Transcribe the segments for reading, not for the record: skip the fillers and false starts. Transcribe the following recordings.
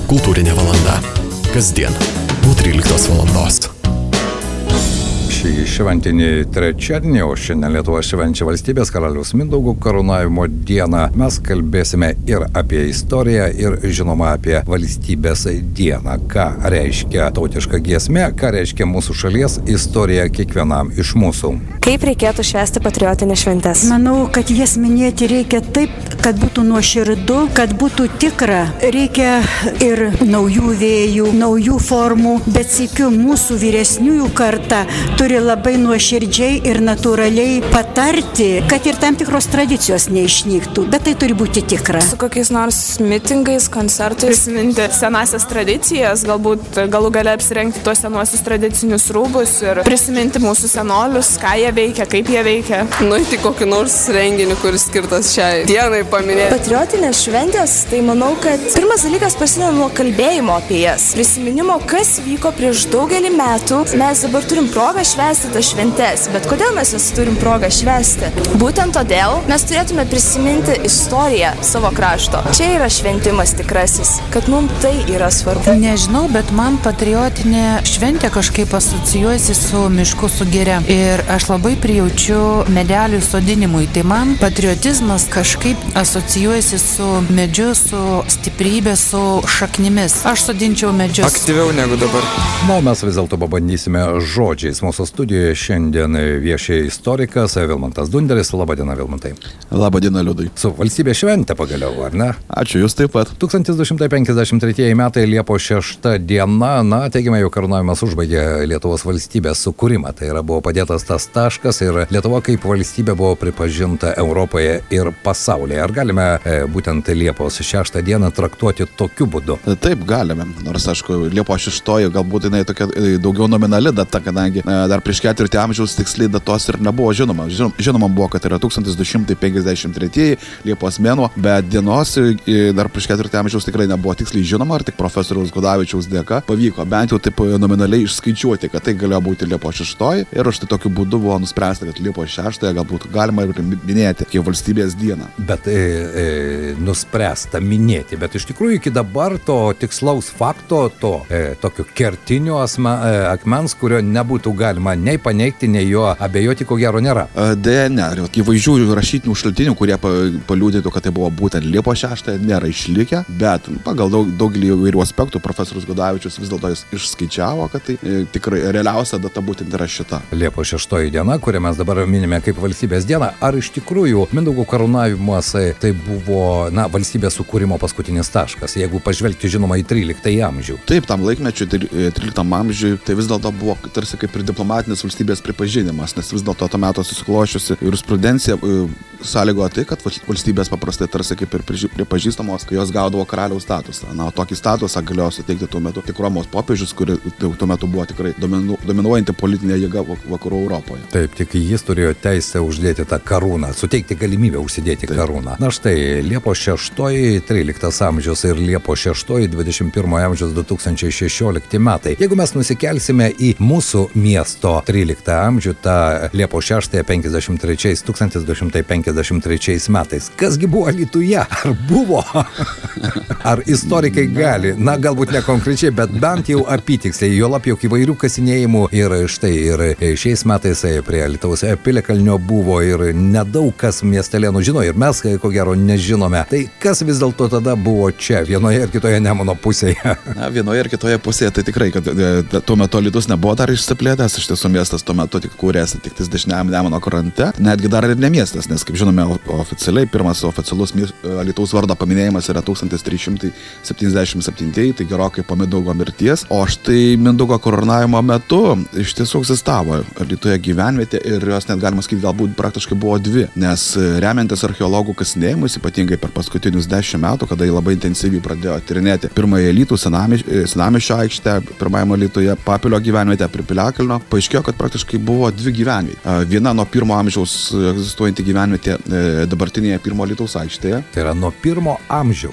Kultūrinė valanda. Kasdien po 13 valandos. Šį šventinį trečiadienį, o šiandien Lietuva švenčia valstybės karaliaus Mindaugo karūnavimo dieną, mes kalbėsime ir apie istoriją, ir žinoma apie valstybės dieną. Ką reiškia tautiška giesmė, ką reiškia mūsų šalies istorija kiekvienam iš mūsų. Kaip reikėtų švęsti patriotinės šventes? Manau, kad jas minėti reikia taip, kad būtų nuoširdu, kad būtų tikra. Reikia ir naujų vėjų, naujų formų, bet sykiu mūsų vyresniųjų karta turi labai nuoširdžiai ir natūraliai patarti, kad ir tam tikros tradicijos neišnyktų, bet tai turi būti tikra. Su kokiais nors mitingais, koncertais prisiminti senasias tradicijas, galbūt galų gale apsirengti tuos senuosius tradicinius rūbus ir prisiminti mūsų senolius, ką jie veikia, kaip jie veikia. Nueiti kokį nors renginį, kuris skirtas šiai dienai paminėti. Patriotinės šventės, tai manau, kad pirmas dalykas prasideda nuo kalbėjimo apie jas. Prisiminimo, kas vyko prieš daugelį metų. Mes dabar turim progą švęsti tas šventes, bet kodėl mes jas turim progą švęsti? Būtent todėl mes turėtume prisiminti istoriją savo krašto. Čia yra šventimas tikrasis, kad mums tai yra svarbu. Nežinau, bet man patriotinė šventė kažkaip asocijuojasi su mišku, su giria. Ir aš labai prijaučiu medelių sodinimui. Tai man patriotizmas kažkaip asocijuojasi su medžiu, su stiprybė, su šaknimis. Aš sodinčiau medžius. Aktyviau negu dabar. Na, mes vis dėlto pabandysime žodžiais. Mūsų studijoje šiandien viešia istorikas Vilmantas Dunderis. Labadiena, Vilmantai. Labadiena, Liudai. Su valstybės šventė pagaliau, ar ne? Ačiū, jūs taip pat. 1253 metai Liepos 6 diena, teigiame, jau karūnavimas užbaigė Lietuvos valstybės sukūrimą. Tai yra, buvo padėtas tas taškas ir Lietuva kaip valstybė buvo pripažinta Europoje ir pasaulyje. Ar galime būtent Liepos 6 dieną traktuoti tokiu būdu? Taip, galime. Nors, aišku, Liepos 6 galbūt jinai tokia daugiau nominali data, kadangi dar prieš 4 amžiaus tiksliai datos ir nebuvo žinoma. Žinoma buvo, kad yra 1253 Liepos mėnuo, bet dienos dar prieš 4 amžiaus tikrai nebuvo tiksliai žinoma, ar tik profesoriaus Gudavičiaus dėka pavyko bent jau taip nominaliai išskaičiuoti, kad tai galėjo būti Liepos 6 ir štai tokiu būdu buvo nuspręsta, kad Liepos 6 galbūt galima ir minėti kaip valstybės dieną. Bet nuspręsta minėti, bet iš tikrųjų iki dabar to tikslaus fakto, to tokio kertinio akmens, kurio nebūtų galima nei paneigti, nei jo abejoti, ko gero nėra. Deja, ne. Įvaizdžių rašytinių šaltinių, kurie paliudytų, kad tai buvo būtent Liepos 6, nėra išlikę, bet pagal daugelį įvairių aspektų profesorius Gudavičius vis dėlto išskaičiavo, kad tai tikrai realiausia data būtent yra šita. Liepos 6 diena, kurią mes dabar minime kaip valstybės dieną, ar iš tikrųjų Mindaugo karūnavimas tai buvo, valstybės sukūrimo paskutinis taškas, jeigu pažvelgti, žinoma, į 13 amžių. Taip, tam laikmečiui, 13 amžiui, tai vis dėlto buvo tarsi kaip ir diplomatinis valstybės pripažinimas, nes vis dėlto to meto susiklošiusi jurisprudencija sąlygojo tai, kad valstybės paprastai tarsi kaip ir pripažįstamos, kai jos gaudavo karaliaus statusą. Tokį statusą galėjo suteikti tuo metu tik Romos popiežius, kuri tuo metu buvo tikrai dominuojanti politinė jėga vakarų Europoje. Taip, tik jis turėjo teisę uždėti tą karūną, suteikti galimybę užsidėti karūną. Na štai, Liepos 6, 13 amžius ir Liepos 6, 21 amžiaus 2016 metai. Jeigu mes nusikelsime į mūsų miesto 13 amžių, tą Liepos 6, 1253 metais. Kasgi buvo Alytuje? Ar buvo? Ar istorikai gali? Galbūt ne konkrečiai, bet bent jau apytiksliai, juolab jau įvairių kasinėjimų ir štai ir šiais metais prie Alytaus piliakalnio buvo ir nedaug kas miestelėnų žino ir mes ko gero nežinome. Tai kas vis dėlto tada buvo čia, vienoje ir kitoje Nemuno pusėje? Vienoje ir kitoje pusėje tai tikrai, kad tuo metu Alytus nebuvo dar išsiplėtęs, iš tiesų miestas tuo metu tik kūrėsi tik dešiniajam Nemuno krante, netgi dar ir ne miestas, nes kaip žinome oficialiai, pirmas oficialus Alytaus vardo paminėjimas yra 1377, tai gerokai po Mindaugo mirties, o štai Mindaugo karūnavimo metu iš tiesų egzistavo Alytuje gyvenvietė ir jos net galima sakyti galbūt praktiškai buvo dvi, nes remiantis archeologų kasinėjimus, ypatingai per paskutinius 10 metų, kada jie labai intensyviai pradėjo tyrinėti pirmąją Alytų senamiesčio aikštę, pirmajame Alytuje Papilio gyvenvietę prie Piliakalnio, paaiškėjo, kad praktiškai buvo dvi gyvenvietės. Viena nuo 1 amžiaus egzistuojanti gyvenvietė dabartinėje 1 Alytaus aikštėje. Tai yra nuo 1 amžiaus. Taip.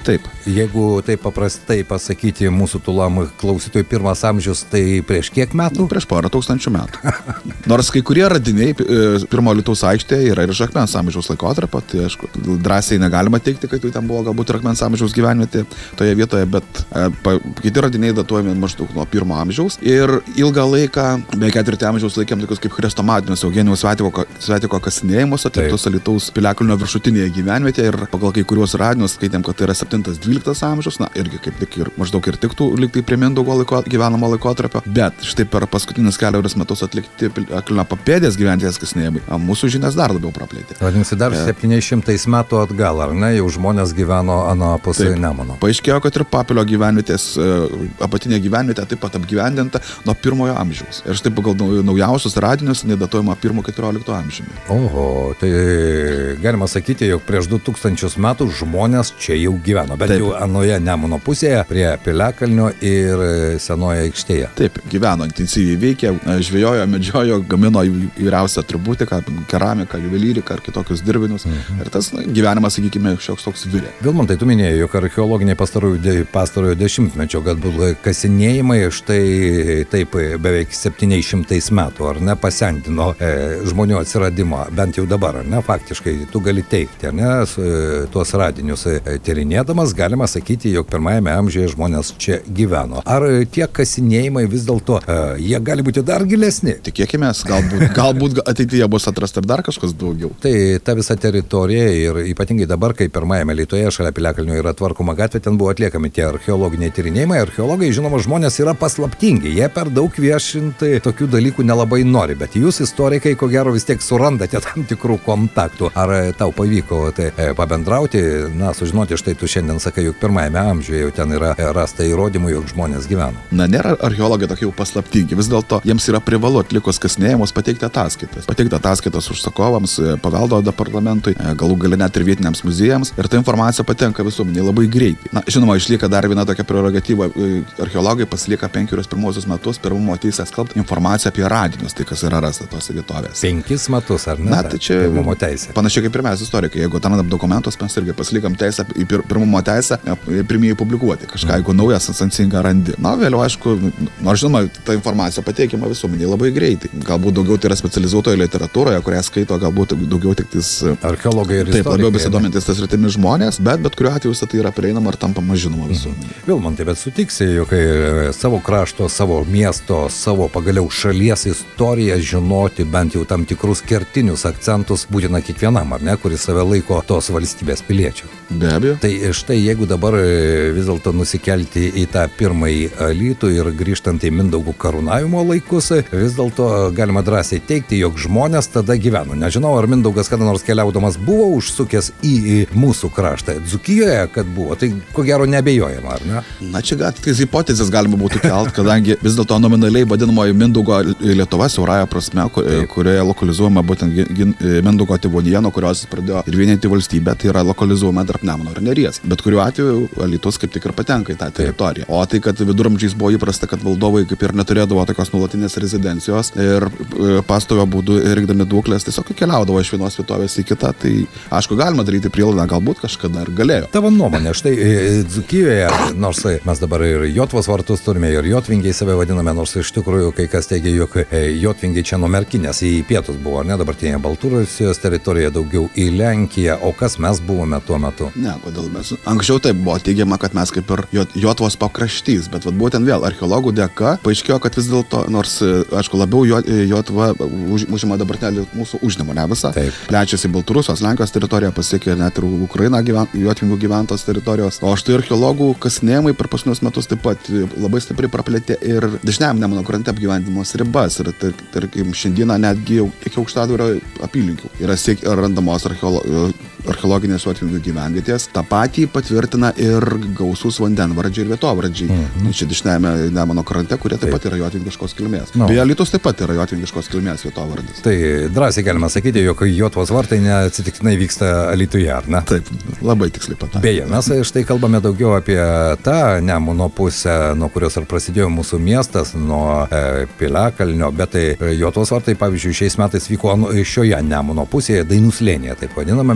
Jeigu taip paprastai pasakyti mūsų tulam klausytojų pirmas amžius, tai prieš kiek metų? Prieš porą tūkstančių metų. Nors kai kurie radiniai pirmo Alytaus aikštėje yra ir iš akmens amžiaus laikotarpio, tai aišku, drąsiai negalima teikti, kad ten buvo galbūt ir akmens amžiaus gyvenvietė toje vietoje, bet kiti radiniai datuojami maždaug nuo 1 amžiaus ir ilgą laiką, beveik 4 amžiaus laikėm tokius kaip chrestomatinius Eugenijaus Svetiko kasinėjimus atliktus Alytaus Piliakalnio viršutinėje gyvenvietėje ir pagal kai kuriuos radinius skaitėm, kad tai yra 7-12 amžiaus, na irgi kaip tik ir maždaug ir tiktų liktai prie Mindaugo gyvenamo laikotarpio, bet štai per paskutinius 4 metus atlikti Piliakalnio papėdės gyvenvietės kasinėjimai mūsų žinias dar labiau praplėtė. Vadinasi, dar 700 metų atgal, ar ne, jau žmonės gyveno anapus Nemuno. Paaiškėjo, kad ir Papilio gyvenvietės apatinė gyvenvietė taip pat apgyvendinta nuo 1 amžiaus. Ir štai pagal naujausius radinius nedatuojama 1-14 amžiumi. Oho, tai galima sakyti, jog prieš 2000 metų žmonės čia jau gyveno, bet jau anoje Nemuno pusėje, prie Piliakalnio ir senoje aikštėje. Taip, gyveno, intensyviai veikė, žvejojo, medžiojo, gamino įvairiausią atributiką, keramiką, juvelyriką ar kitokius dirbinius. Ir tas gyvenimas, sakykime, šioks toks virė. Vilmantai, tu minėjai, jog archeologiniai pastarojo dešimtmečio, kad buvo kasinėjimai, štai taip beveik 700 metų, ar ne, pasendino žmonių atsiradimą, bent jau dabar, ar ne, faktiškai tu gali teikti, ar ne, tuos radinius tyrinėdamas, galima sakyti, jog 1 amžiuje žmonės čia gyveno. Ar tie kasinėjimai vis dėlto, jie gali būti dar gilesni? Tikėkime, galbūt ateityje bus atrasta ir dar kažkas daugiau. Tai ta visa teritorija ir ypatingai dabar, kai 1 Alytuje šalia Piliakalnio yra tvarkoma gatvė, ten buvo atliekami tie archeologiniai tyrinėjimai. Archeologai, žinoma, žmonės yra paslaptingi, jie per daug viešinti tokių dalykų nelabai nori, bet jūs istorikai, ko gero, vis tiek surandate tam tikrų kontaktų. Ar tau pavyko pabendrauti, na, sužinoti, štai tu šiandien sakai, jog 1 amžiuje jau ten yra rasta įrodymų, jog žmonės gyveno. Na, nėra archeologai tokie jau paslaptingi, vis dėlto jiems yra privalu atlikus kasinėjimus pateikti ataskaitas užsakovams, paveldo departamentui, galų gale net ir vietiniams muziejams ir ta informacija patenka visuomeniai labai greitai. Na, žinoma, išlieka dar viena tokia prerogatyva, archeologai pasilieka 5 pirmuosius metus pirmumo teisę skelbti informaciją apie radinius, tai kas yra rasta tose vietovėse. 5 metus, ar ne? Na, tai čia pirmumo teisė. Panašiai kaip ir mes istorikai, jeigu atrandam dokumentus, mes irgi pasilikam teisę į pirmumo teisę pirmieji publikuoti kažką, jeigu naujas sensingą randi. Na, vėliau, aišku, nors žinoma, ta informacija pateikiama visuomeniai labai greitai. Galbūt daugiau tai yra specializuotoje literatūroje, kurią skaito galbūt daugiau tik archeologai ir istorikai. Taip, labiau besidomintis tas rytimis žmonės, bet kuriuo atveju tai yra prieinama ir tampama žinoma visuomeniai. Vilmantai, bet sutiksi, jog savo krašto, savo miesto, savo pagaliau šalies istoriją žinoti bent jau tam tikrus kertinius akcentus būtina kiekvienam, ar ne, kuris save laiko tos valstybės piliečių. Be abejo. Tai štai jeigu dabar vis dėlto nusikelti į tą pirmąjį Alytų ir grįžtant į Mindaugo karūnavimo laikus, vis dėlto galima drąsiai teigti, jog žmonės tada gyveno. Nežinau, ar Mindaugas kada nors keliaudamas buvo užsukęs į mūsų kraštą. Dzūkijoje, kad buvo, tai ko gero neabejojama, ar ne? Na, čia tiktais hipotezės galima būtų kelt, kadangi vis dėlto nominaliai vadinamoji Mindaugo Lietuva siaurąja prasme, kurioje lokalizuojama būtent Mindaugo tėvonija, nuo kurios pradėjo ir vieninti valstybę, tai yra lokalizuojama tarp Nemuno ir Neries. Bet kuriuo atveju Alytus kaip tik ir patenka į tą teritoriją. O tai, kad viduramžiais buvo įprasta, kad valdovai kaip ir neturėdavo tokios nuolatinės rezidencijos ir pastovio būdu rinkdami duoklės tiesiog keliaudavo iš vienos vietovės į kitą, tai aišku, galima daryti prielaidą, galbūt kažkada ir galėjo. Tavo nuomonė, štai Dzūkijoje, nors mes dabar ir Jotvos vartus turime, ir Jotvingiai save vadiname, nors iš tikrųjų kai kas teigia, jog Jotvingiai čia nuo Merkinės į pietus buvo, ne, dabartinėje Baltarusijos teritorijoje daugiau į Lenkiją, o kas mes buvome tuo metu? Ne, kodėl mes? Anksčiau taip buvo teigiama, kad mes kaip ir Jotvos pakraštys, bet būtent vėl archeologų dėka paaiškėjo, kad vis dėlto, nors, aišku, labiau Jotva užima dabartinę mūsų užnemunę visą, plečiasi Baltarusijos, Lenkijos teritoriją, pasiekė net ir Ukrainą Jotvingų gyventos teritorijos. O štai archeologų kasinėjimai per paskutinius metus taip pat labai stipriai praplėtė ir dešiniajam Nemuno krante apgyvendinimos ribas. Ir tarkim, šiandieną netgi iki Aukštadvario apylinkių yra randamos archeologinės Jotvingų gyvenvietės. Ta patį patvirtina ir gausūs vandenvardžiai ir vietovardžiai. Čia dešiniajame Nemuno krante, kurie taip pat yra jotvingiškos kilmės. Beje, Alytus taip pat yra jotvingiškos kilmės vietovardis. Tai drąsiai galima sakyti, jog Jotvos vartai neatsitiktinai vyksta Alytuje, ar ne? Taip, labai tiksliai pataikai. Beje, mes štai kalbame daugiau apie tą Nemuno pusę, nuo kurios ir prasidėjo mūsų miestas, nuo Piliakalnio, bet tai Jotvos vartai, pavyzdžiui, šiais metais vyko šioje Nemuno pusėje, Dainų slėnyje, taip vadinamame, ir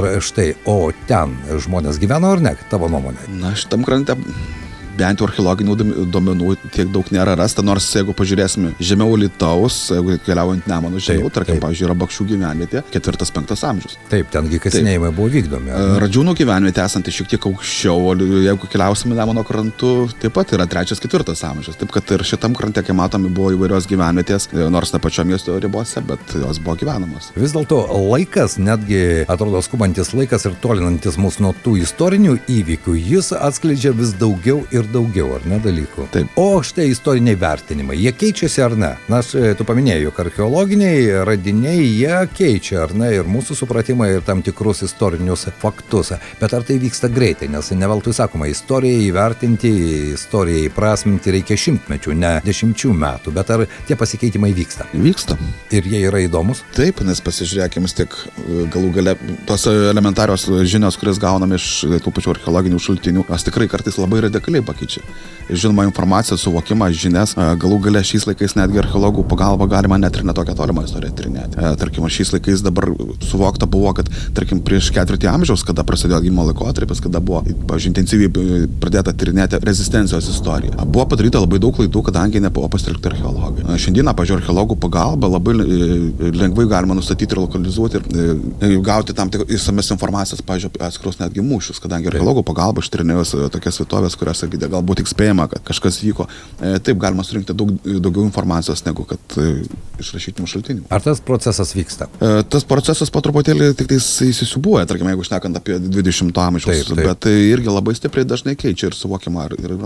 Ir štai, o ten žmonės gyveno ar ne, tavo nuomonė? Na, šitam krante bent jau archeologinių duomenų tiek daug nėra rasta, nors jeigu pažiūrėsime žemiau Alytaus, jeigu keliaujant Nemanu žemiau, tarkim, pavyzdžiui, yra Bakšių gyvenvietė, 4-5 amžius. Taip, tengi kasinėjimai buvo vykdomi. Radžiūnų gyvenvietė esanti šiek tiek aukščiau, jeigu keliausime Nemuno krantu, taip pat yra 3-4 amžius. Taip, kad ir šitam krante, kaip matome, buvo įvairios gyvenvietės, nors ne pačio miesto ribose, bet jos buvo gyvenamos. Vis dėlto laikas, netgi atrodo skubantis laikas ir tolinantis mus nuo tų istorinių įvykių, jis atskleidžia vis daugiau ir daugiau, ar ne, dalykų. Taip. O štai istoriniai vertinimai, jie keičiasi ar ne? Nes tu paminėjai, jog archeologiniai radiniai, jie keičia, ar ne, ir mūsų supratimą, ir tam tikrus istorinius faktus. Bet ar tai vyksta greitai? Nes neveltui sakoma, istorijai įvertinti, istorijai įprasminti reikia 100 metų, ne 10 metų. Bet ar tie pasikeitimai vyksta? Vyksta. Ir jie yra įdomus? Taip, nes pasižiūrėkime tik galų gale tos elementarios žinios, kurias gauname iš tų pačių archeologinių šaltinių, jos tikrai kartais labai radikaliai pakeičia. Ir žinoma, informacija, suvokimas, žinias, galų gale šiais laikais netgi archeologų pagalba galima net ir netokią tolimą istoriją tyrinėti. Tarkim, šiais laikais dabar suvokta buvo, kad, tarkim, prieš 4 amžiaus, kada prasidėjo atgimimo laikotarpis, kada buvo, pavyzdžiui, intensyviai pradėta tyrinėti rezistencijos istoriją. Buvo padaryta labai daug klaidų, kadangi nebuvo pasitelkti archeologai. Šiandieną, pavyzdžiui, archeologų pagalba labai lengvai galima nustatyti ir lokalizuoti ir gauti tam tik išsames informacijas, pavyzdžiui, atskirus netgi mūšius, kadangi archeologų pagalba ištyrinėjus tokias vietovės, kurios galbūt tik spėjama, kad kažkas vyko, taip galima surinkti daugiau informacijos negu kad iš rašytinių šaltinių. Ar tas procesas vyksta? Tas procesas po truputėlį tik įsisiūbuoja, tarkim, jeigu šnekant apie 20 amžiaus, bet tai irgi labai stipriai dažnai keičia ir suvokimą,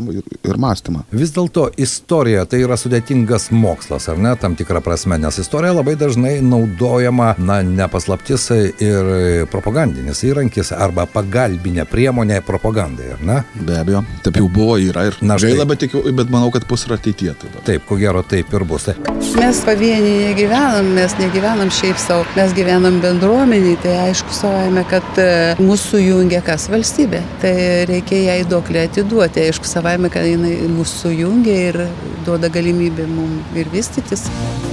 ir mąstymą. Vis dėlto istorija tai yra sudėtingas mokslas, ar ne, tam tikrą prasme, nes istorija labai dažnai naudojama, ne paslaptis ir propagandinis įrankis arba pagalbinė priemonė propagandai, ar ne? Be abejo, taip jau buvo, yra ir gaila, bet manau, kad bus ir ateityje. Taip, ko gero taip ir bus. Mes pavieniai negyvenam, mes negyvenam šiaip savo, mes gyvenam bendruomeniai, tai aišku savaime, kad mūsų jungia kas valstybė. Tai reikia jai duoklę atiduoti, aišku savaime, kad jinai mūsų jungia ir duoda galimybę mums ir vystytis.